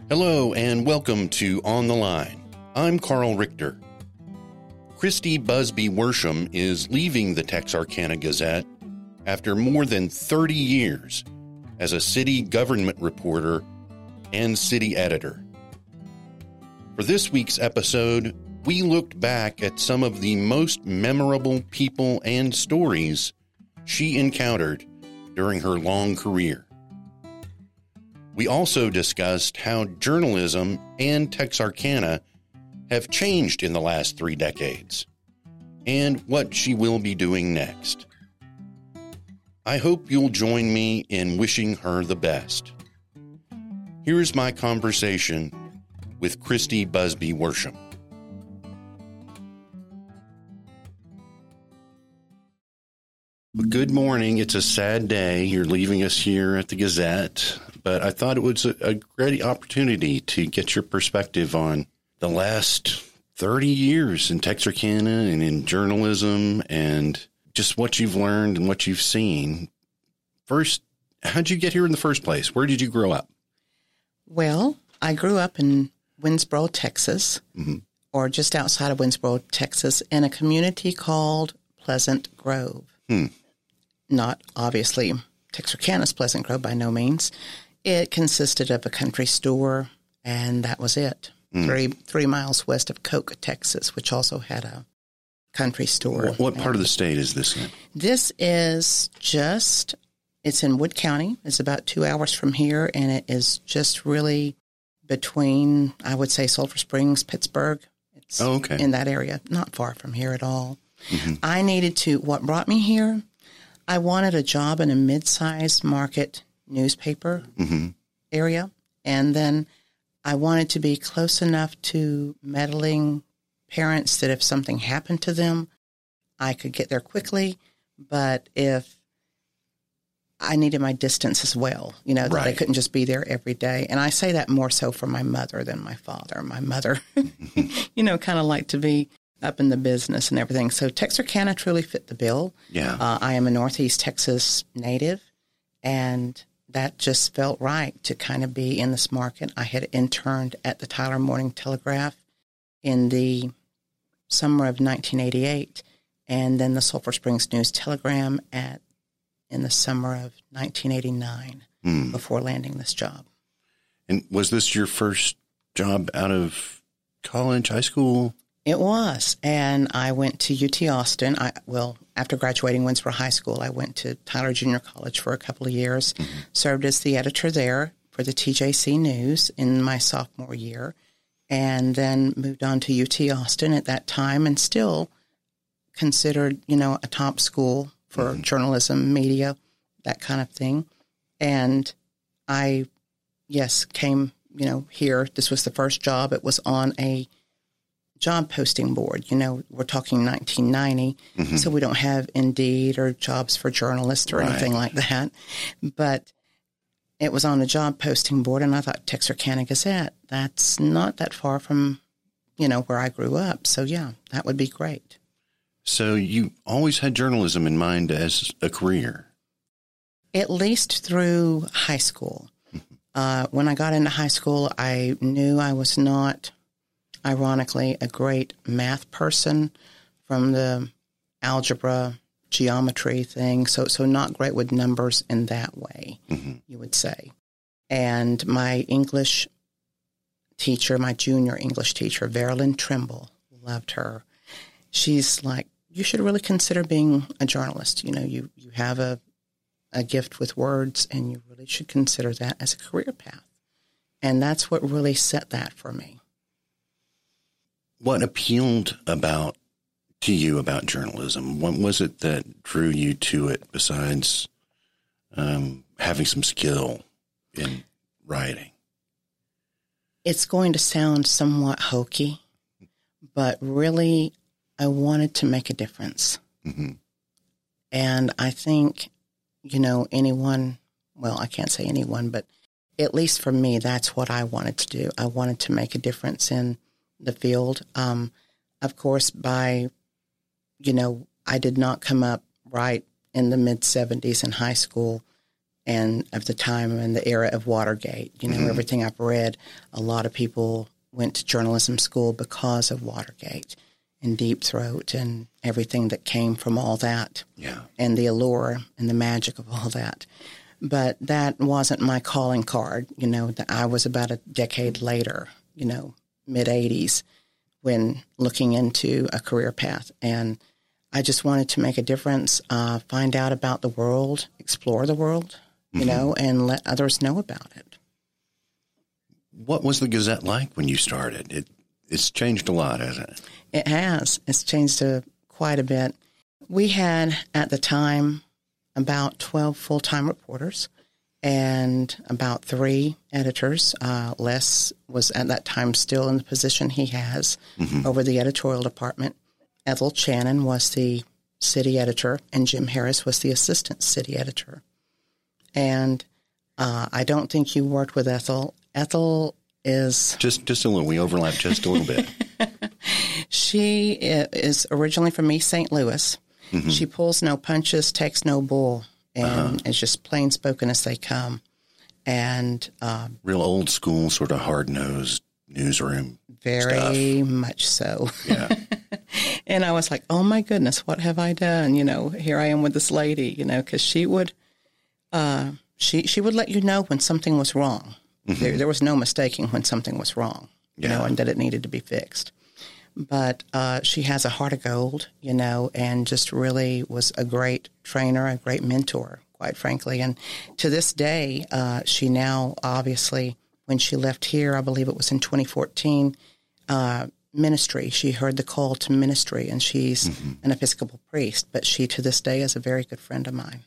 Hello and welcome to On the Line. I'm Carl Richter. Christy Busby Worsham is leaving the Texarkana Gazette after more than 30 years as a city government reporter and city editor. For this week's episode, we looked back at some of the most memorable people and stories she encountered during her long career. We also discussed how journalism and Texarkana have changed in the last 3 decades, and what she will be doing next. I hope you'll join me in wishing her the best. Here's my conversation with Christy Busby Worsham. Well, good morning. It's a sad day. You're leaving us here at the Gazette, but I thought it was a great opportunity to get your perspective on the last 30 years in Texarkana and in journalism and just what you've learned and what you've seen. First, how'd you get here in the first place? Where did you grow up? Well, I grew up in Winnsboro, Texas, or just outside of Winnsboro, Texas, in a community called Pleasant Grove. Not obviously Texarkana's Pleasant Grove by no means. It consisted of a country store, and that was it. 3 miles west of Coke, Texas, which also had a country store. What part of the state is this in? This is it's in Wood County. It's about 2 hours from here, and it is just really between, I would say, Sulphur Springs, Pittsburgh. It's in that area, not far from here at all. I needed what brought me here, I wanted a job in a mid-sized market newspaper area, and then I wanted to be close enough to meddling parents that if something happened to them, I could get there quickly, but if I needed my distance as well, that I couldn't just be there every day. And I say that more so for my mother than my father. My mother, kind of liked to be up in the business and everything. So Texarkana truly fit the bill. Yeah. I am a Northeast Texas native, and that just felt right to kind of be in this market. I had interned at the Tyler Morning Telegraph in the summer of 1988, and then the Sulphur Springs News Telegram in the summer of 1989 before landing this job. And was this your first job out of college, high school? It was, and I went to UT Austin. After graduating Winnsboro High School, I went to Tyler Junior College for a couple of years, served as the editor there for the TJC News in my sophomore year, and then moved on to UT Austin at that time, and still considered, a top school for journalism, media, that kind of thing. And I, came, here. This was the first job. It was on a job posting board. We're talking 1990, so we don't have Indeed or Jobs for Journalists or anything like that. But it was on a job posting board, and I thought, Texarkana Gazette, that's not that far from, where I grew up. So, that would be great. So you always had journalism in mind as a career? At least through high school. When I got into high school, I knew I was not, ironically, a great math person from the algebra, geometry thing. So not great with numbers in that way, you would say. And my English teacher, my junior English teacher, Verilyn Trimble, loved her. She's like, you should really consider being a journalist. You have a gift with words, and you really should consider that as a career path. And that's what really set that for me. What appealed to you about journalism? What was it that drew you to it besides having some skill in writing? It's going to sound somewhat hokey, but really I wanted to make a difference. And I think, anyone, well, I can't say anyone, but at least for me, that's what I wanted to do. I wanted to make a difference in the field. Of course, I did not come up right in the mid-'70s in high school and of the time and the era of Watergate. Everything I've read, a lot of people went to journalism school because of Watergate and Deep Throat and everything that came from all that. Yeah. And the allure and the magic of all that. But that wasn't my calling card. I was about a decade later, mid-'80s, when looking into a career path. And I just wanted to make a difference, find out about the world, explore the world, and let others know about it. What was the Gazette like when you started? It's changed a lot, hasn't it? It has. It's changed quite a bit. We had, at the time, about 12 full-time reporters and about 3 editors. Les was at that time still in the position he has over the editorial department. Ethel Channon was the city editor, and Jim Harris was the assistant city editor. And I don't think you worked with Ethel. Ethel is... Just a little. We overlap just a little bit. She is originally from East St. Louis. Mm-hmm. She pulls no punches, takes no bull, and is just plain spoken as they come. And real old school, sort of hard-nosed newsroom very stuff. Much so. Yeah. And I was like, oh, my goodness, what have I done? Here I am with this lady, because she would she would let you know when something was wrong. Mm-hmm. There was no mistaking when something was wrong, and that it needed to be fixed. But she has a heart of gold, and just really was a great trainer, a great mentor, quite frankly. And to this day, she now, obviously, when she left here, I believe it was in 2014, ministry. She heard the call to ministry, and she's an Episcopal priest. But she, to this day, is a very good friend of mine.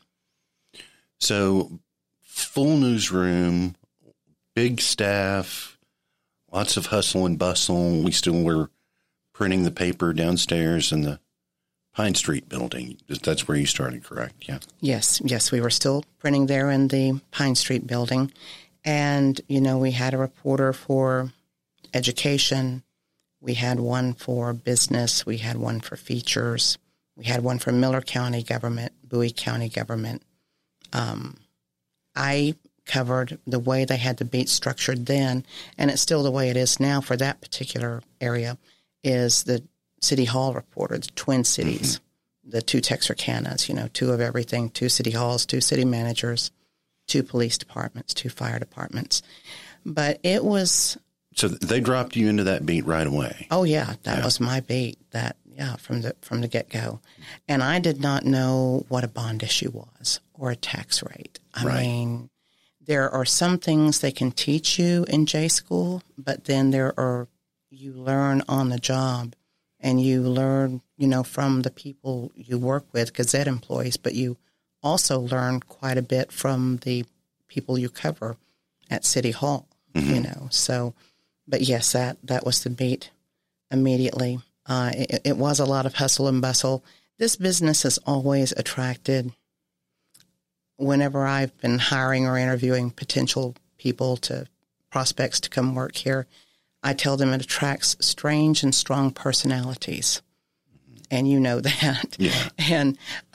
So, full newsroom, big staff, lots of hustle and bustle. We still were printing the paper downstairs in the Pine Street building. That's where you started, correct? Yeah. Yes, we were still printing there in the Pine Street building. And, we had a reporter for education. We had one for business. We had one for features. We had one for Miller County government, Bowie County government. I covered the way they had the beat structured then, and it's still the way it is now for that particular area, is the City Hall reporter, the Twin Cities, the 2 Texarkanas, 2 of everything, 2 city halls, 2 city managers, 2 police departments, 2 fire departments. But it was... So they dropped you into that beat right away? Oh, yeah. That was my beat, from the get-go. And I did not know what a bond issue was or a tax rate. I mean, there are some things they can teach you in J school, but then you learn on the job, and you learn, from the people you work with, Gazette employees, but you also learn quite a bit from the people you cover at City Hall, So, but yes, that was the beat immediately. It was a lot of hustle and bustle. This business has always attracted, whenever I've been hiring or interviewing potential prospects to come work here, I tell them it attracts strange and strong personalities. And you know that. Yeah. And,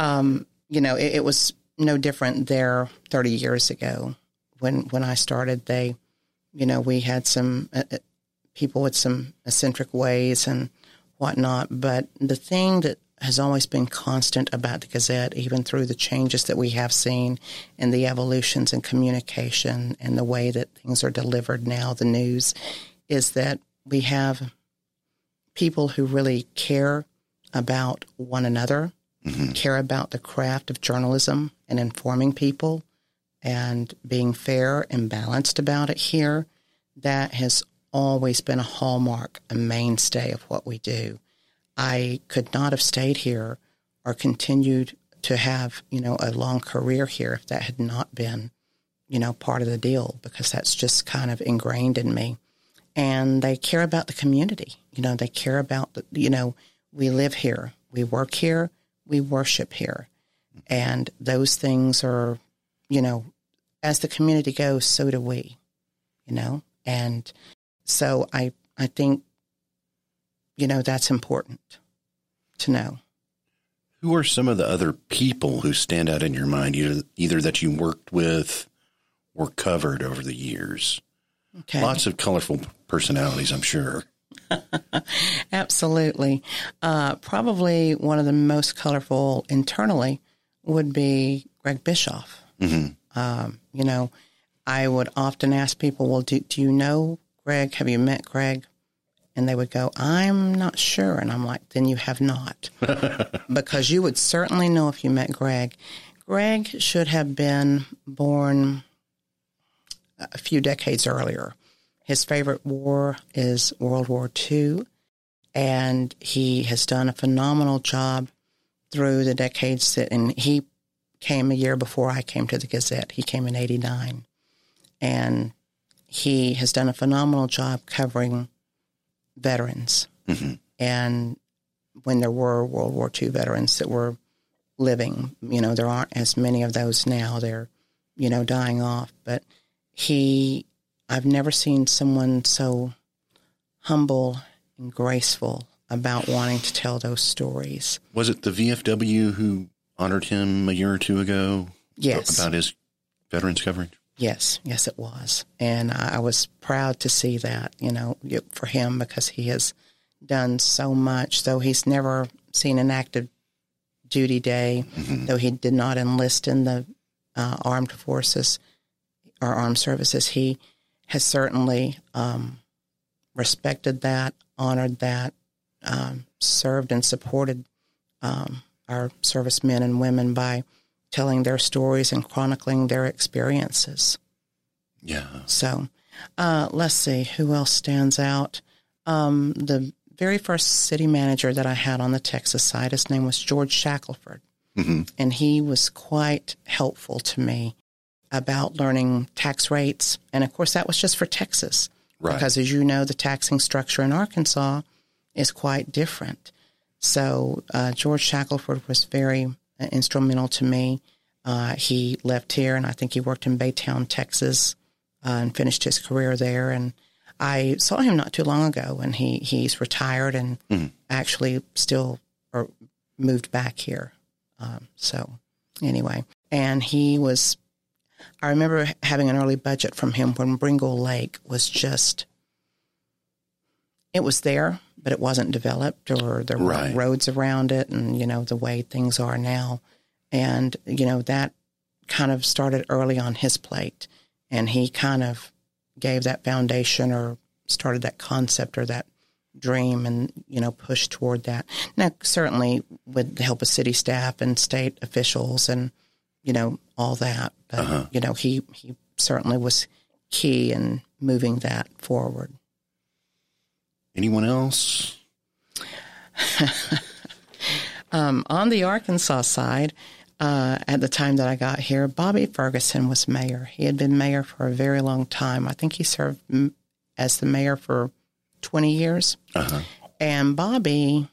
it was no different there 30 years ago. When I started, we had some people with some eccentric ways and whatnot. But the thing that has always been constant about the Gazette, even through the changes that we have seen and the evolutions in communication and the way that things are delivered now, the news, is that we have people who really care about one another, care about the craft of journalism and informing people and being fair and balanced about it here. That has always been a hallmark, a mainstay of what we do. I could not have stayed here or continued to have, a long career here if that had not been, part of the deal, because that's just kind of ingrained in me. And they care about the community. They care about, we live here, we work here, we worship here. And those things are, as the community goes, so do we, And so I think, that's important to know. Who are some of the other people who stand out in your mind, either that you worked with or covered over the years? Okay. Lots of colorful personalities, I'm sure. Absolutely. Probably one of the most colorful internally would be Greg Bischoff. Mm-hmm. I would often ask people, well, do you know Greg? Have you met Greg? And they would go, I'm not sure. And I'm like, then you have not. Because you would certainly know if you met Greg. Greg should have been born a few decades earlier. His favorite war is World War II, and he has done a phenomenal job through the decades and he came a year before I came to the Gazette. He came in 89, and he has done a phenomenal job covering veterans. Mm-hmm. And when there were World War II veterans that were living, there aren't as many of those now. They're, dying off. But I've never seen someone so humble and graceful about wanting to tell those stories. Was it the VFW who honored him a year or two ago? Yes. About his veterans coverage? Yes, it was. And I was proud to see that, for him, because he has done so much. Though he's never seen an active duty day, mm-hmm. though he did not enlist in the armed forces or armed services, he has certainly respected that, honored that, served and supported our servicemen and women by telling their stories and chronicling their experiences. Yeah. So let's see, who else stands out? The very first city manager that I had on the Texas side, his name was George Shackelford. Mm-hmm. And he was quite helpful to me about learning tax rates. And, of course, that was just for Texas. Right. Because, as you know, the taxing structure in Arkansas is quite different. So George Shackelford was very instrumental to me. He left here, and I think he worked in Baytown, Texas, and finished his career there. And I saw him not too long ago, and he's retired and actually still moved back here. So anyway, and I remember having an early budget from him when Bringle Lake was it was there, but it wasn't developed, or there were roads around it, and, the way things are now. And, that kind of started early on his plate. And he kind of gave that foundation, or started that concept or that dream, and, pushed toward that. Now, certainly with the help of city staff and state officials and, all that. But, he certainly was key in moving that forward. Anyone else? On the Arkansas side, at the time that I got here, Bobby Ferguson was mayor. He had been mayor for a very long time. I think he served as the mayor for 20 years. Uh-huh. And Bobby,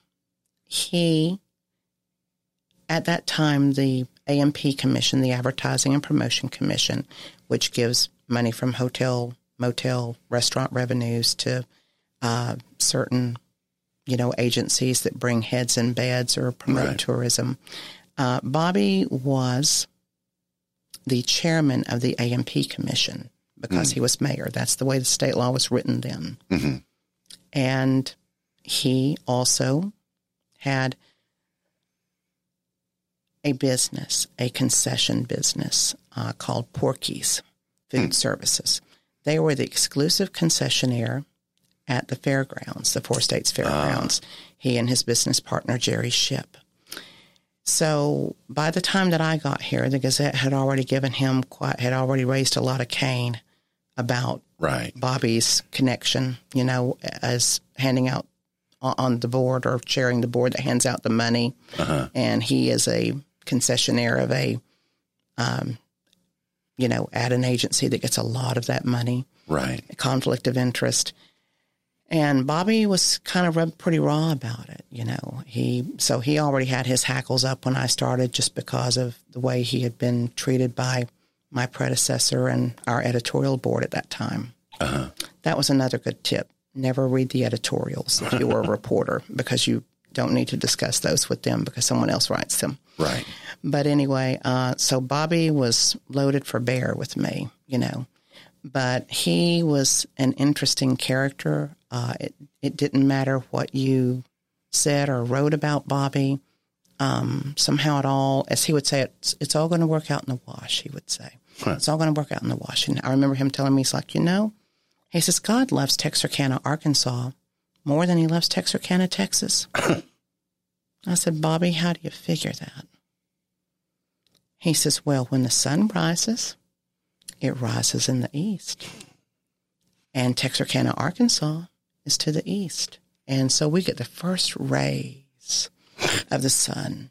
at that time, the AMP Commission, the Advertising and Promotion Commission, which gives money from hotel, motel, restaurant revenues to certain, agencies that bring heads and beds or promote tourism. Bobby was the chairman of the AMP Commission because he was mayor. That's the way the state law was written then. Mm-hmm. And he also had a business, a concession business called Porky's Food Services. They were the exclusive concessionaire at the fairgrounds, the Four States Fairgrounds, he and his business partner, Jerry Shipp. So by the time that I got here, the Gazette had already had already raised a lot of cane about Bobby's connection, as handing out on the board or chairing the board that hands out the money. Uh-huh. And he is a concessionaire of at an agency that gets a lot of that money. Right. A conflict of interest. And Bobby was kind of rubbed pretty raw about it, He already had his hackles up when I started, just because of the way he had been treated by my predecessor and our editorial board at that time. Uh-huh. That was another good tip. Never read the editorials if you were a reporter, because you don't need to discuss those with them because someone else writes them. Right. But anyway, so Bobby was loaded for bear with me, but he was an interesting character. It didn't matter what you said or wrote about Bobby. Somehow it all, as he would say, it's all going to work out in the wash, he would say. Huh. It's all going to work out in the wash. And I remember him telling me, he's like, he says, God loves Texarkana, Arkansas more than he loves Texarkana, Texas. I said, Bobby, how do you figure that? He says, well, when the sun rises, it rises in the east. And Texarkana, Arkansas is to the east. And so we get the first rays of the sun.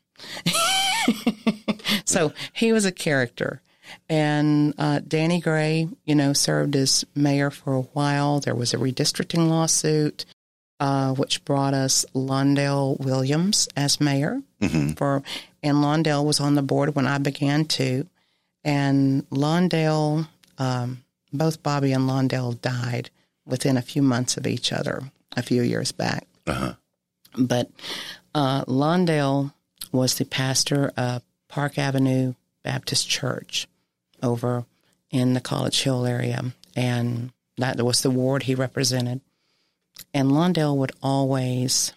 So he was a character. And Danny Gray, served as mayor for a while. There was a redistricting lawsuit, which brought us Londell Williams as mayor. Mm-hmm. And Londell was on the board when I began too. And Londell, both Bobby and Londell died within a few months of each other a few years back. Uh-huh. But Londell was the pastor of Park Avenue Baptist Church over in the College Hill area, and that was the ward he represented. And Londell would always,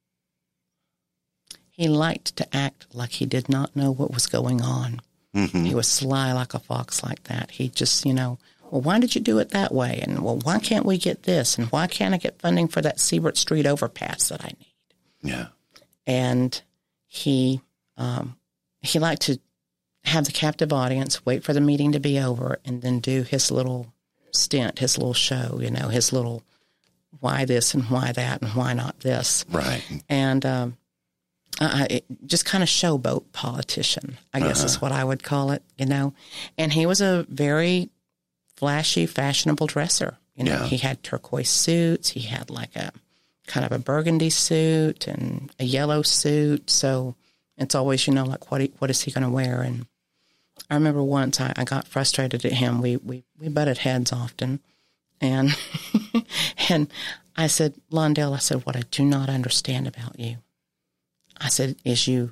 he liked to act like he did not know what was going on. Mm-hmm. He was sly like a fox like that. He just, well, why did you do it that way? And, well, why can't we get this? And why can't I get funding for that Siebert Street overpass that I need? Yeah. And he liked to have the captive audience, wait for the meeting to be over, and then do his little stint, his little show, his little why this and why that and why not this. Right. And just kind of showboat politician, I guess is what I would call it, And he was a very flashy, fashionable dresser. Yeah. He had turquoise suits. He had like a kind of a burgundy suit and a yellow suit. So it's always, like what is he going to wear? And I remember once I got frustrated at him. We butted heads often. And and I said, Londell, what I do not understand about you, I said, is you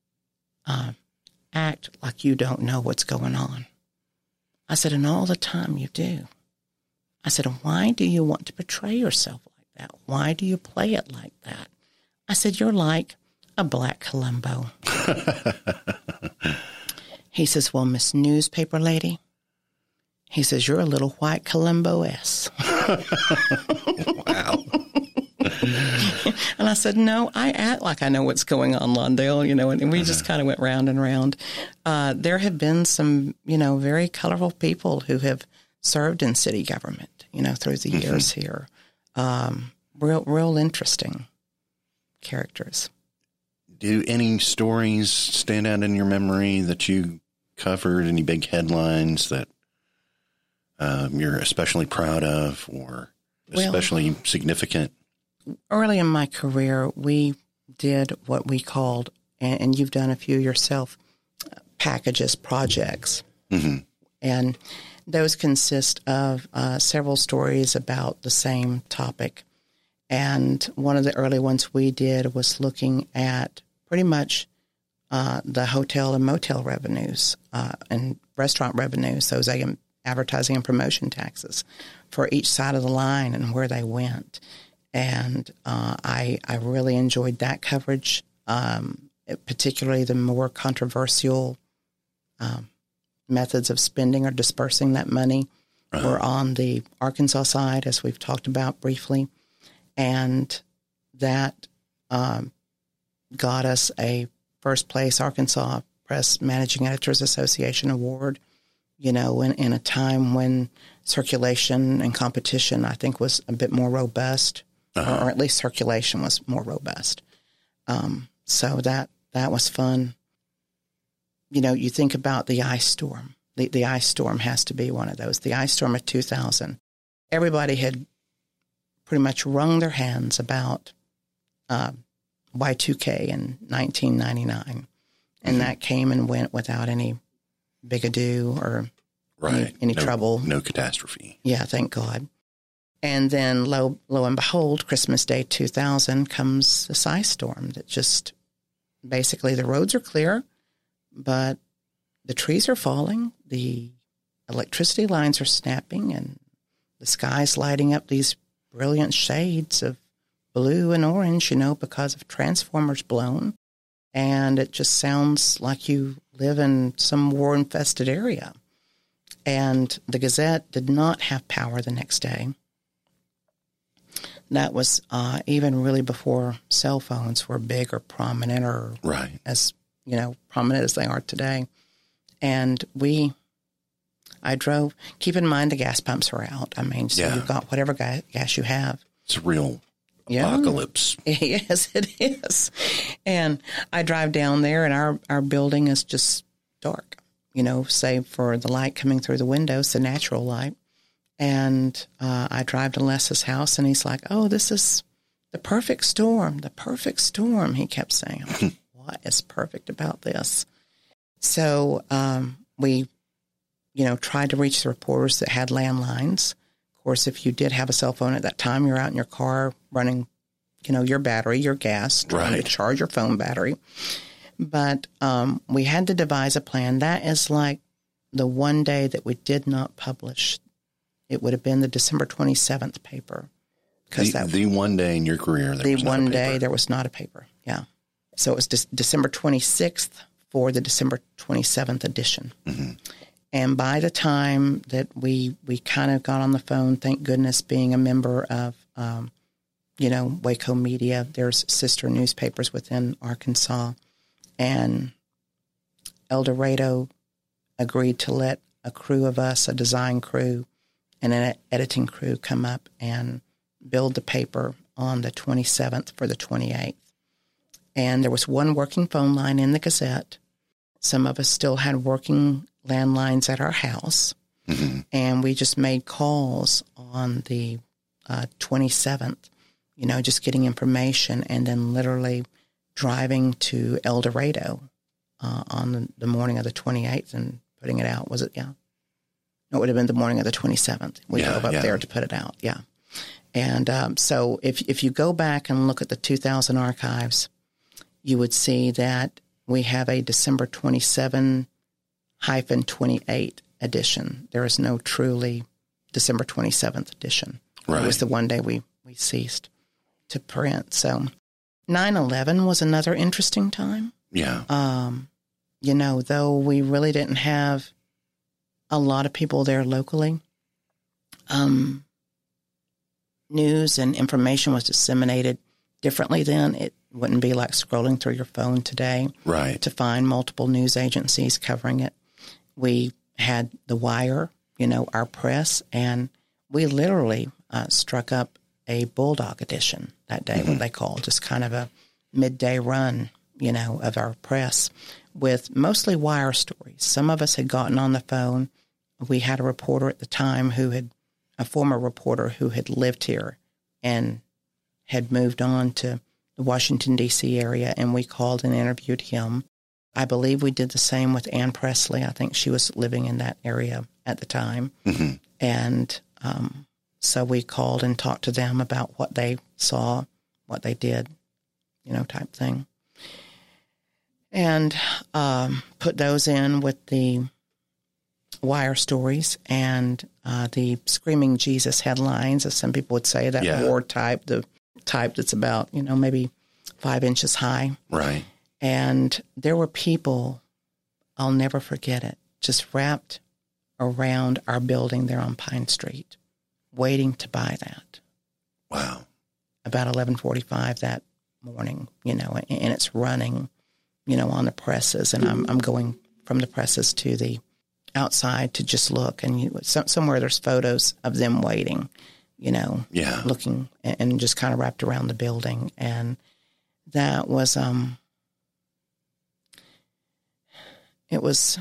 act like you don't know what's going on. I said, and all the time you do. I said, why do you want to portray yourself like that? Why do you play it like that? I said, you're like a black Columbo. He says, well, Miss Newspaper Lady, he says, you're a little white Columbo-esque. Wow. And I said, no, I act like I know what's going on, Londell, and we just kind of went round and round. There have been some, very colorful people who have served in city government, through the years here. Real interesting characters. Do any stories stand out in your memory that you covered? Any big headlines that you're especially proud of or especially significant? Early in my career, we did what we called, and you've done a few yourself, packages, projects. Mm-hmm. And those consist of several stories about the same topic. And one of the early ones we did was looking at pretty much the hotel and motel revenues and restaurant revenues, those advertising and promotion taxes for each side of the line and where they went. And I really enjoyed that coverage, particularly the more controversial methods of spending or dispersing that money were on the Arkansas side, as we've talked about briefly. And that got us a first place Arkansas Press Managing Editors Association award, in a time when circulation and competition, I think, was a bit more robust, or at least circulation was more robust. So that was fun. You think about the ice storm. The ice storm has to be one of those. The ice storm of 2000. Everybody had pretty much wrung their hands about Y2K in 1999. And that came and went without any big ado or any trouble. No catastrophe. Yeah, thank God. And then lo and behold, Christmas Day 2000 comes this ice storm that just basically the roads are clear, but the trees are falling, the electricity lines are snapping, and the sky's lighting up these brilliant shades of blue and orange, because of transformers blown. And it just sounds like you live in some war-infested area. And the Gazette did not have power the next day. That was even really before cell phones were big or prominent or as, prominent as they are today. And I drove, keep in mind the gas pumps are out. I mean, so you've got whatever gas you have. It's a real apocalypse. Yes, it is. And I drive down there and our building is just dark, save for the light coming through the windows, the natural light. And I drive to Les's house and he's like, oh, this is the perfect storm, he kept saying. I'm like, what is perfect about this? So we, tried to reach the reporters that had landlines. Of course, if you did have a cell phone at that time, you're out in your car running, your battery, your gas, trying to charge your phone battery. But we had to devise a plan. That is like the one day that we did not publish. It would have been the December 27th paper. The one day in your career there was not a paper. Yeah. So it was December 26th for the December 27th edition. Mm-hmm. And by the time that we kind of got on the phone, thank goodness, being a member of, Waco Media, there's sister newspapers within Arkansas, and El Dorado agreed to let a crew of us, a design crew and an editing crew, come up and build the paper on the 27th for the 28th. And there was one working phone line in the Gazette. Some of us still had working landlines at our house. Mm-hmm. And we just made calls on the 27th, just getting information and then literally driving to El Dorado on the morning of the 28th and putting it out. Was it? Yeah. No, it would have been the morning of the 27th. We drove up there to put it out. Yeah. And so if you go back and look at the 2000 archives, you would see that we have a December 27-28 edition. There is no truly December 27th edition. Right. It was the one day we ceased to print. So 9/11 was another interesting time. Yeah. Though we really didn't have a lot of people there locally, news and information was disseminated differently then. It wouldn't be like scrolling through your phone today to find multiple news agencies covering it. We had The Wire, our press, and we literally struck up a Bulldog edition that day, what they call just kind of a midday run, of our press with mostly wire stories. Some of us had gotten on the phone. We had a reporter at the time a former reporter who had lived here and had moved on to the Washington, D.C. area, and we called and interviewed him. I believe we did the same with Ann Presley. I think she was living in that area at the time. Mm-hmm. And so we called and talked to them about what they saw, what they did, type thing. And put those in with the wire stories and the Screaming Jesus headlines, as some people would say, that war type, the type that's about, maybe 5 inches high. Right. And there were people, I'll never forget it, just wrapped around our building there on Pine Street, waiting to buy that. Wow. About 11:45 that morning, and it's running, on the presses. And I'm going from the presses to the outside to just look. And somewhere there's photos of them waiting, looking and just kind of wrapped around the building. And that was, it was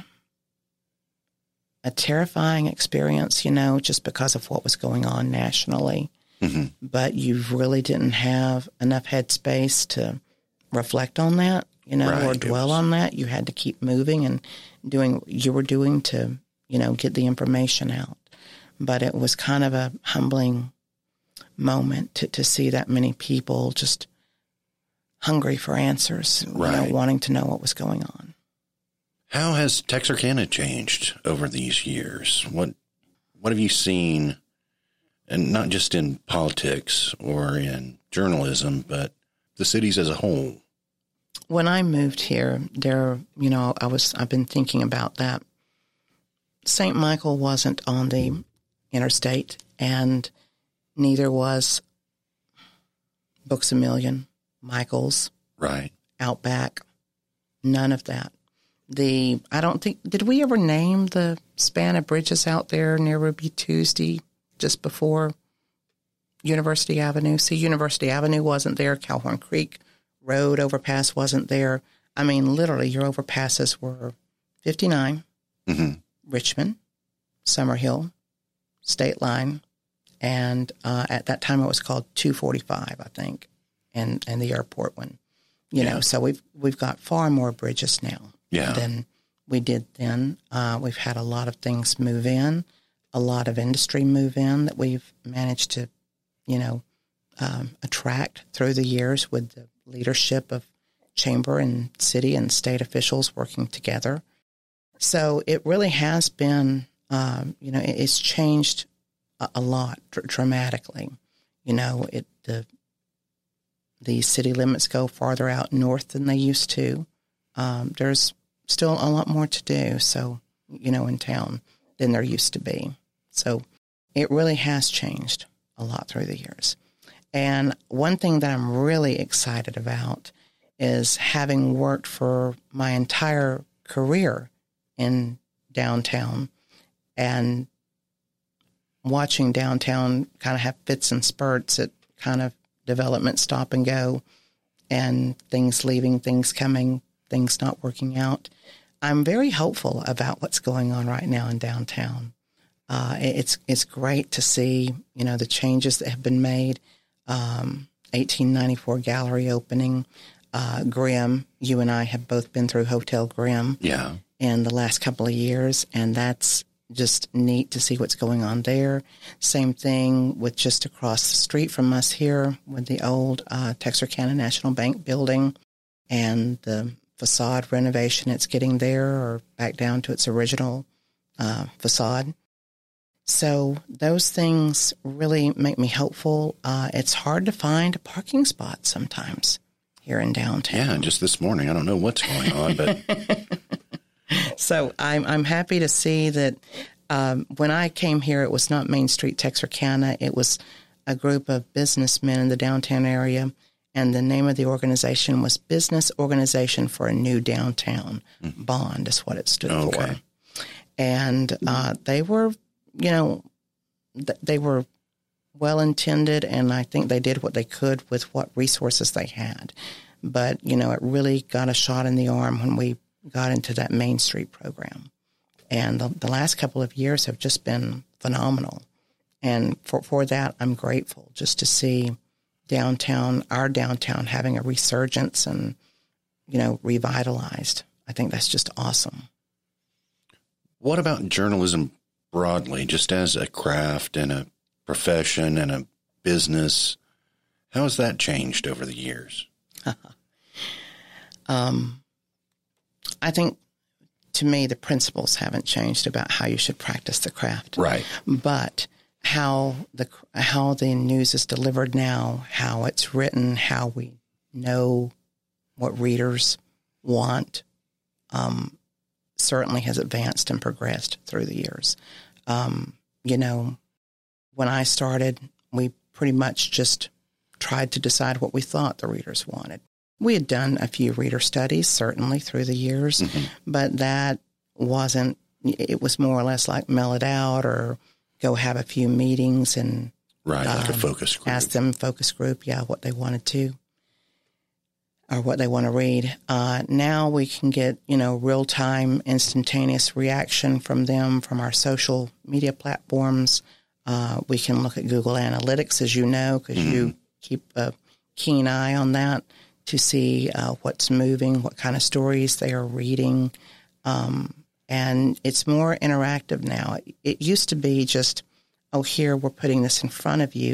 a terrifying experience, just because of what was going on nationally. Mm-hmm. But you really didn't have enough headspace to reflect on that, or dwell on that. You had to keep moving and doing what you were doing to, get the information out. But it was kind of a humbling moment to see that many people just hungry for answers, right, wanting to know what was going on. How has Texarkana changed over these years? What have you seen, and not just in politics or in journalism, but the cities as a whole? When I moved here, I've been thinking about that. St. Michael wasn't on the interstate, and neither was Books-A-Million, Michael's, right, Outback, none of that. Did we ever name the span of bridges out there near Ruby Tuesday just before University Avenue? See, University Avenue wasn't there. Calhoun Creek Road overpass wasn't there. I mean, literally, your overpasses were 59, Richmond, Summerhill, State Line, and at that time it was called 245, I think, and the airport one. You know, so we've got far more bridges now than we did then. We've had a lot of things move in, a lot of industry move in that we've managed to, attract through the years with the leadership of chamber and city and state officials working together. So it really has been, it's changed a lot dramatically. The city limits go farther out north than they used to. There's still a lot more to do, so, in town than there used to be. So it really has changed a lot through the years. And one thing that I'm really excited about is having worked for my entire career in downtown and watching downtown kind of have fits and spurts at kind of development stop and go, and things leaving, things coming, things not working out. I'm very hopeful about what's going on right now in downtown. It's great to see, the changes that have been made. 1894 gallery opening. Grimm, you and I have both been through Hotel Grimm in the last couple of years, and that's just neat to see what's going on there. Same thing with just across the street from us here with the old Texarkana National Bank building and the facade renovation it's getting there, or back down to its original facade. So those things really make me hopeful. It's hard to find a parking spot sometimes here in downtown. Yeah, just this morning. I don't know what's going on, but... So I'm happy to see that when I came here, it was not Main Street Texarkana. It was a group of businessmen in the downtown area, and the name of the organization was Business Organization for a New Downtown. BOND is what it stood for. And they were, they were well-intended, and I think they did what they could with what resources they had. But, it really got a shot in the arm when we got into that Main Street program. And the last couple of years have just been phenomenal. And for that, I'm grateful just to see our downtown having a resurgence and, revitalized. I think that's just awesome. What about journalism broadly, just as a craft and a profession and a business? How has that changed over the years? I think, to me, the principles haven't changed about how you should practice the craft. Right. But how the news is delivered now, how it's written, how we know what readers want, certainly has advanced and progressed through the years. When I started, we pretty much just tried to decide what we thought the readers wanted. We had done a few reader studies, certainly, through the years, but that wasn't, it was more or less like mail it out or go have a few meetings and like a focus group. Ask them, focus group, what they wanted to or what they want to read. Now we can get, real-time, instantaneous reaction from them from our social media platforms. We can look at Google Analytics, as you know, because you keep a keen eye on that, to see what's moving, what kind of stories they are reading. And it's more interactive now. It used to be just, here, we're putting this in front of you,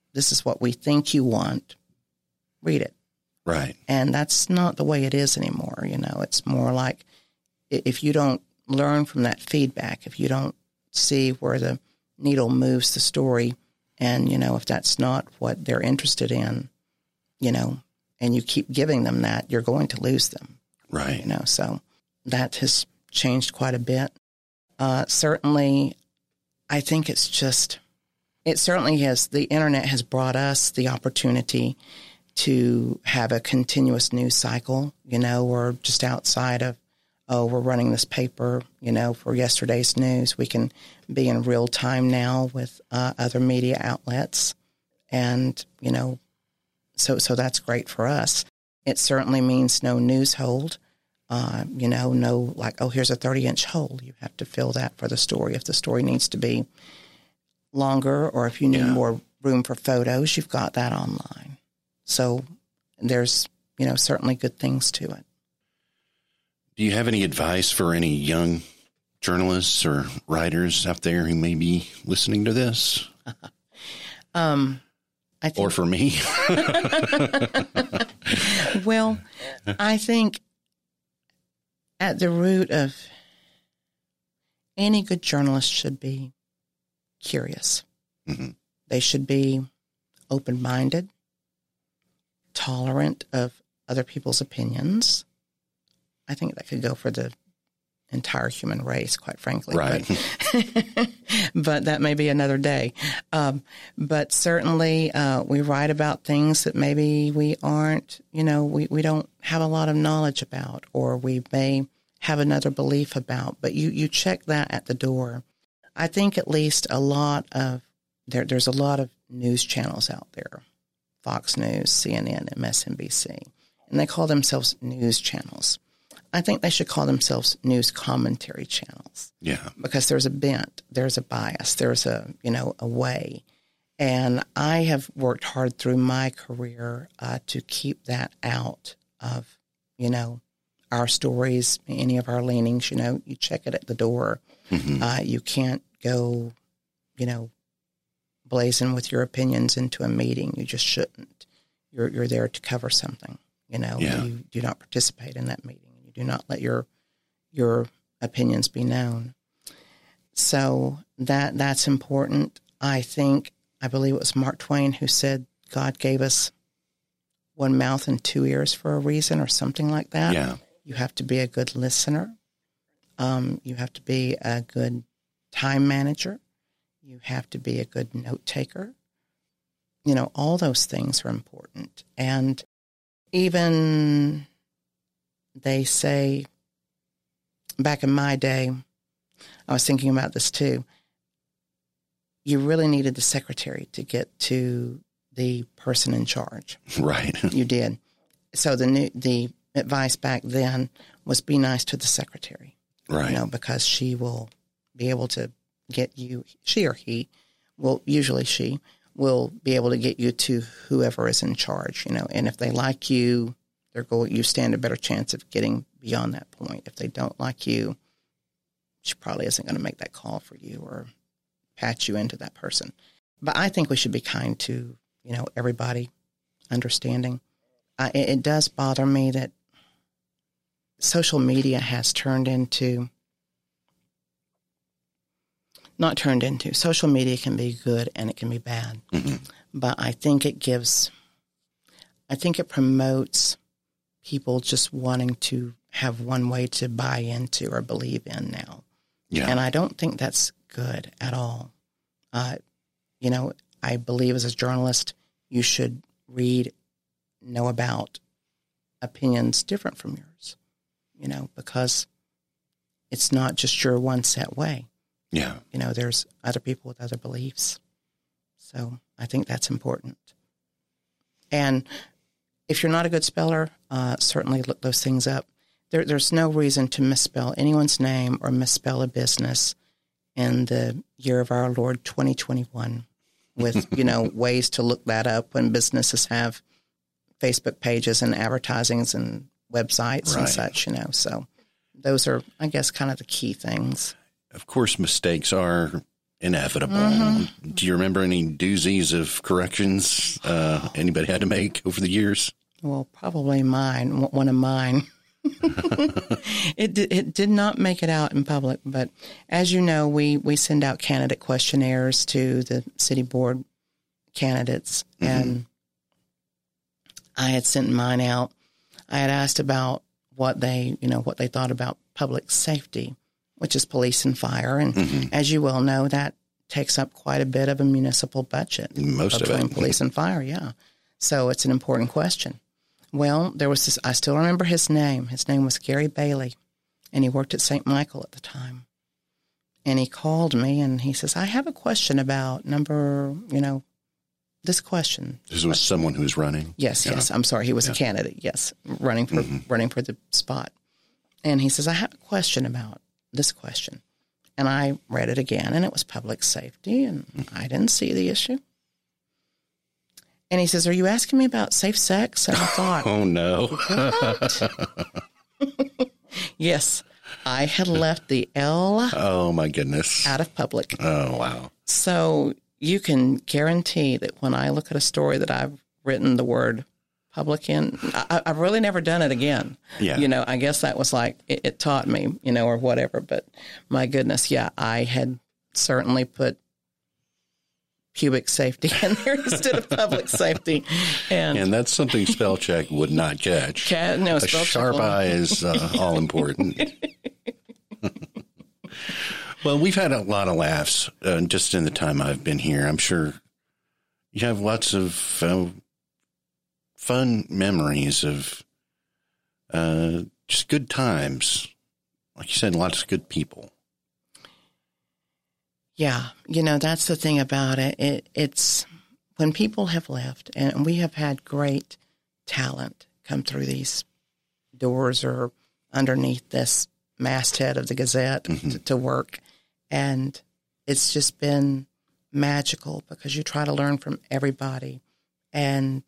this is what we think you want, read it. Right. And that's not the way it is anymore. It's more like if you don't learn from that feedback, if you don't see where the needle moves the story, and, if that's not what they're interested in, and you keep giving them that, you're going to lose them. Right. So that has changed quite a bit. Certainly, I think it certainly has, the internet has brought us the opportunity to have a continuous news cycle. We're just outside of, we're running this paper, for yesterday's news. We can be in real time now with other media outlets. And, so that's great for us. It certainly means no news hold, no like, here's a 30-inch hole. You have to fill that for the story. If the story needs to be longer, or if you need more room for photos, you've got that online. So there's, certainly good things to it. Do you have any advice for any young journalists or writers out there who may be listening to this? I think, or for me? Well, I think at the root of any good journalist should be curious. Mm-hmm. They should be open-minded, tolerant of other people's opinions. I think that could go for the entire human race, quite frankly. Right. But that may be another day. But certainly we write about things that maybe we aren't, we don't have a lot of knowledge about, or we may have another belief about. But you check that at the door. I think at least there's a lot of news channels out there, Fox News, CNN, MSNBC, and they call themselves news channels. I think they should call themselves news commentary channels. Yeah. Because there's a bent, there's a bias, there's a way. And I have worked hard through my career to keep that out of, our stories, any of our leanings. You check it at the door. Mm-hmm. You can't go, blazing with your opinions into a meeting. You just shouldn't. You're there to cover something. You do not participate in that meeting. You do not let your opinions be known. So that's important. I believe it was Mark Twain who said God gave us one mouth and two ears for a reason, or something like that. Yeah. You have to be a good listener. You have to be a good time manager. You have to be a good note taker. All those things are important. And even they say, back in my day, I was thinking about this too, you really needed the secretary to get to the person in charge. Right. You did. So the advice back then was be nice to the secretary. Right. Because she will be able to get you, she or he, usually she, will be able to get you to whoever is in charge, and if they like you, you stand a better chance of getting beyond that point. If they don't like you, she probably isn't going to make that call for you or patch you into that person. But I think we should be kind to, everybody, understanding. It does bother me that social media has social media can be good and it can be bad. Mm-hmm. But I think it promotes people just wanting to have one way to buy into or believe in now. Yeah. And I don't think that's good at all. I believe as a journalist, you should know about opinions different from yours, because it's not just your one set way. Yeah. There's other people with other beliefs. So I think that's important. And if you're not a good speller, certainly look those things up. There's no reason to misspell anyone's name or misspell a business in the year of our Lord 2021 with, ways to look that up when businesses have Facebook pages and advertisings and websites and such, So those are, I guess, kind of the key things. Of course, mistakes are inevitable. Mm-hmm. Do you remember any doozies of corrections anybody had to make over the years? Well, probably one of mine. It did not make it out in public, but as you know, we send out candidate questionnaires to the city board candidates, and I had sent mine out. I had asked about what they thought about public safety, which is police and fire, and as you well know, that takes up quite a bit of a municipal budget. Most of it. Between police and fire, yeah. So it's an important question. Well, there was this, I still remember his name. His name was Gary Bailey, and he worked at St. Michael at the time. And he called me, and he says, I have a question about this question. This was someone who was running? Yes. I'm sorry. He was a candidate, yes, running for the spot. And he says, I have a question about this question. And I read it again, and it was public safety, and I didn't see the issue. And he says, are you asking me about safe sex? And I thought, oh, no. What? Yes. I had left the L oh, my goodness. out of public. Oh, wow. So you can guarantee that when I look at a story that I've written the word public in, I've really never done it again. Yeah. I guess that was like, it taught me, or whatever. But my goodness, yeah, I had certainly put pubic safety in there instead of public safety. And that's something spell check would not catch. A sharp eye is all important. Well, we've had a lot of laughs just in the time I've been here. I'm sure you have lots of fun memories of just good times. Like you said, lots of good people. Yeah, that's the thing about it. It's when people have left, and we have had great talent come through these doors or underneath this masthead of the Gazette to work. And it's just been magical because you try to learn from everybody. And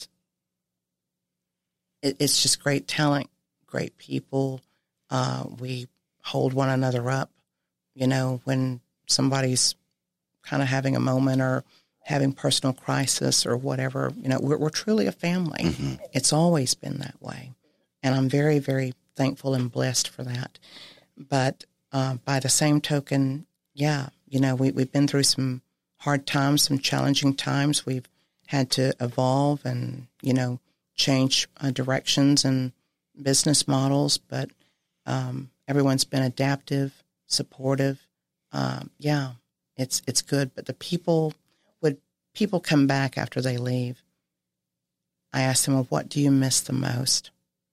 it's just great talent, great people. We hold one another up, when somebody's kind of having a moment or having personal crisis or whatever, we're truly a family. It's always been that way. And I'm very, very thankful and blessed for that. But by the same token, yeah, we've been through some hard times, some challenging times. We've had to evolve and, change directions and business models. But everyone's been adaptive, supportive. Yeah, it's good. But would people come back after they leave? I ask them, well, what do you miss the most?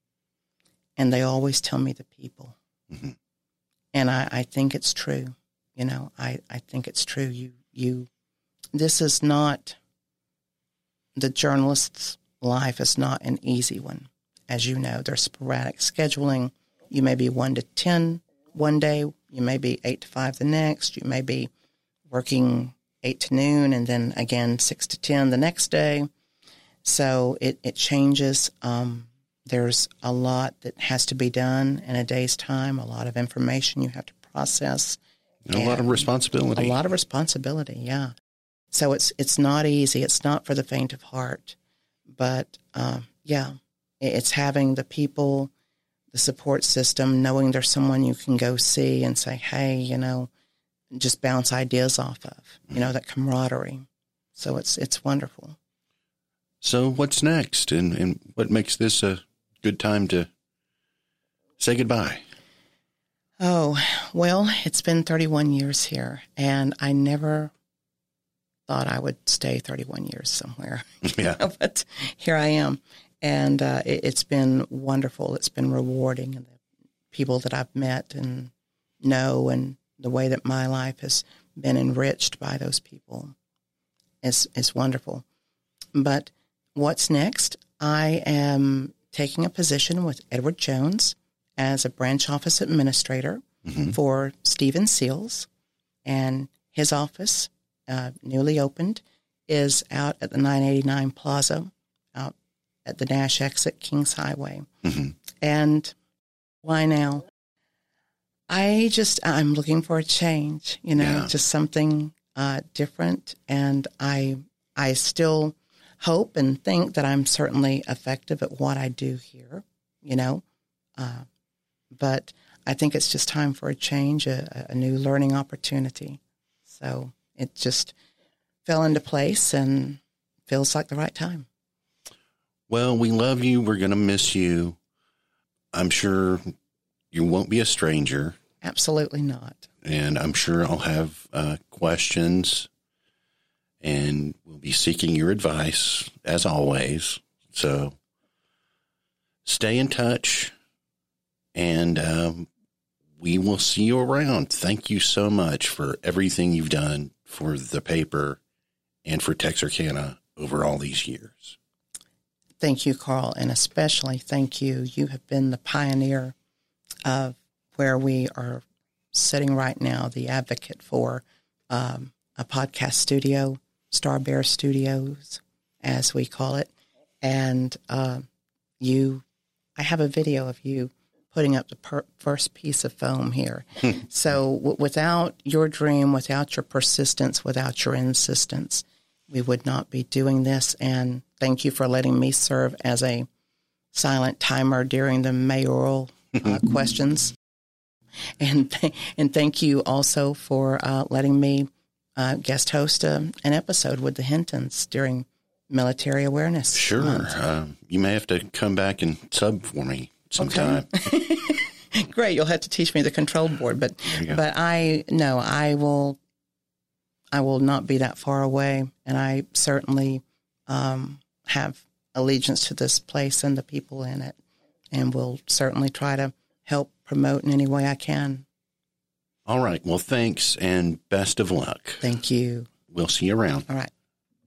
And they always tell me the people. And I think it's true. I think it's true. This is not, the journalist's life is not an easy one. As you know, there's sporadic scheduling. You may be 1 to 10 one day. You may be 8 to 5 the next. You may be working 8 to noon and then again 6 to 10 the next day. So it changes. There's a lot that has to be done in a day's time, a lot of information you have to process. A lot of responsibility. A lot of responsibility, yeah. So it's not easy. It's not for the faint of heart. But, yeah, it's having the people, the support system, knowing there's someone you can go see and say, hey, just bounce ideas off of, that camaraderie. So it's wonderful. So what's next, and what makes this a good time to say goodbye? Oh, well, it's been 31 years here, and I never thought I would stay 31 years somewhere. Yeah. But here I am, and it's been wonderful. It's been rewarding, and the people that I've met and know, and the way that my life has been enriched by those people is wonderful. But what's next? I am taking a position with Edward Jones as a branch office administrator for Stephen Seals, and his office, newly opened, is out at the 989 Plaza, out at the Nash exit, Kings Highway. And why now? I'm looking for a change, just something different, and I still hope and think that I'm certainly effective at what I do here, but I think it's just time for a change, a new learning opportunity. So it just fell into place and feels like the right time. Well, we love you. We're going to miss you. I'm sure you won't be a stranger. Absolutely not. And I'm sure I'll have questions, and we'll be seeking your advice as always. So stay in touch, and we will see you around. Thank you so much for everything you've done for the paper and for Texarkana over all these years. Thank you, Carl, and especially thank you. You have been the pioneer of where we are sitting right now, the advocate for a podcast studio, Star Bear Studios, as we call it. And I have a video of you putting up the first piece of foam here. So without your dream, without your persistence, without your insistence, we would not be doing this. And thank you for letting me serve as a silent timer during the mayoral questions. And thank you also for letting me guest host an episode with the Hintons during Military Awareness Month. You may have to come back and sub for me sometime. Okay. Great. You'll have to teach me the control board, but I will not be that far away, and I certainly have allegiance to this place and the people in it, and will certainly try to help promote in any way I can. All right. Well, thanks, and best of luck. Thank you. We'll see you around. All right.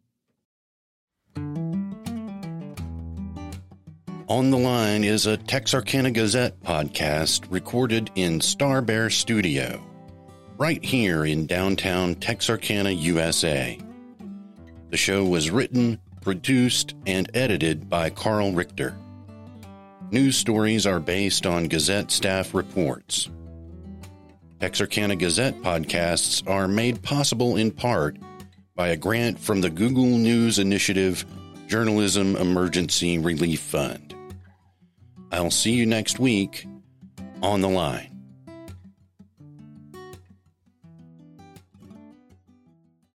On the Line is a Texarkana Gazette podcast recorded in Star Bear Studio, right here in downtown Texarkana, USA. The show was written, produced, and edited by Carl Richter. News stories are based on Gazette staff reports. Texarkana Gazette podcasts are made possible in part by a grant from the Google News Initiative Journalism Emergency Relief Fund. I'll see you next week on The Line.